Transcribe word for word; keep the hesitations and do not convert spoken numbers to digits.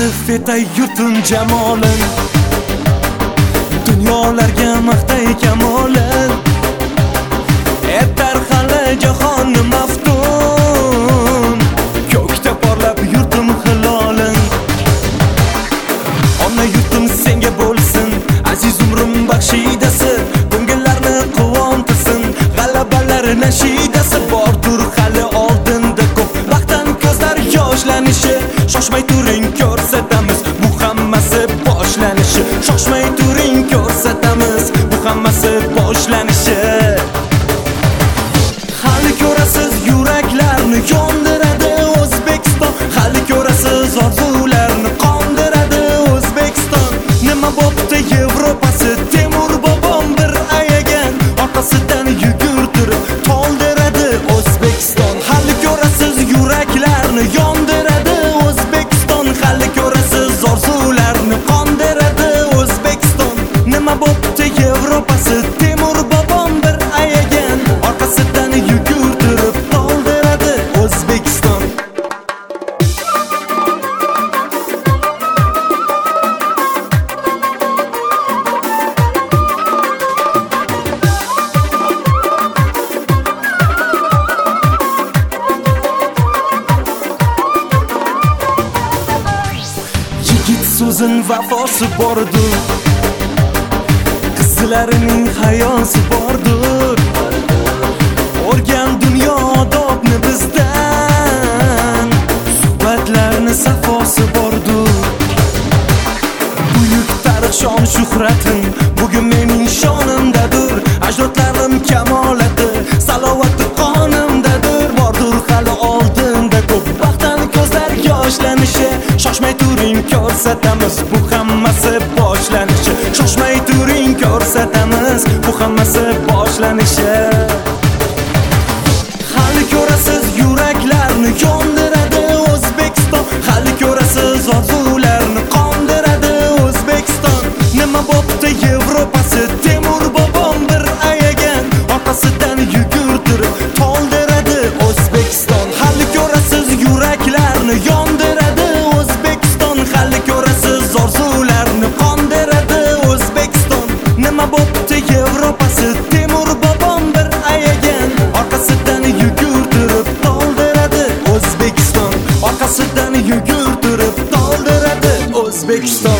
Ta'rif etay yurtim jamolin, dunyolarga maqtay kamolin. Etar hali jahonni maftun, ko'kda porlab yurtim hilolin. Ona yurtim senga bo'lsin, aziz umrim baxshidasi, ko'ngillarni quvontirsin, g'alabalar nashidasi. Bordur hali oldinda ko'p vaqtdan ko'zlar yoshlanishi. Shoshmay turing ko'rsatamiz, bu hammasi boshlanishi. Shoshmay turing ko'rsatamiz, bu hammasi boshlanishi. Hali ko'rasiz yuraklarni yondiradi O'zbekiston, hali ko'rasiz orzularni qondiradi O'zbekiston. Nima bo'pti Yevropasi, Temur bobom bir ayagan, orqasidan yugurtirib toldiradi O'zbekiston. Hali ko'rasiz yuraklarni yondiradi O'zbekiston, hali ko'rasiz orzularni qondiradi O'zbekiston. Nima bo'pti Yevropasi, Temur bobom bir ayagan, orqasidan yugurtirib toldiradi O'zbekiston. Yigit so'zin vafosi bordur, qizlarining hayosi bordur. O'rgan dunyo odobni bizdan, suhbatlarni safosi bordur. Buyuk tarix shon shuhratim bugun mening shonimdadir. Ajdodlarim kamolati, salovati qonimdadir. Bordur hali oldinda ko'p vaqtdan ko'zlar yoshlanishi. Shoshmay turing ko'rsatamiz, bu hammasi boshlanishi. Shoshmay turing ko'rsatamiz, bu hammasi boshlanishi. Hali ko'rasiz yuraklarni yondiradi O'zbekiston, hali ko'rasiz orzularni qondiradi O'zbekiston. Nima bo'pti Yevropasi, Temur bobom bir ayagan, orqasidan yugurtirib toldiradi O'zbekiston. Hali ko'rasiz yuraklarni yondiradi O'zbekiston, hali ko'rasiz orzularni qondiradi O'zbekiston. Nima bo'pti Yevropasi, Temur bobom bir ayagan, orqasidan yugurtirib toldiradi O'zbekiston, orqasidan yugurtirib toldiradi O'zbekiston.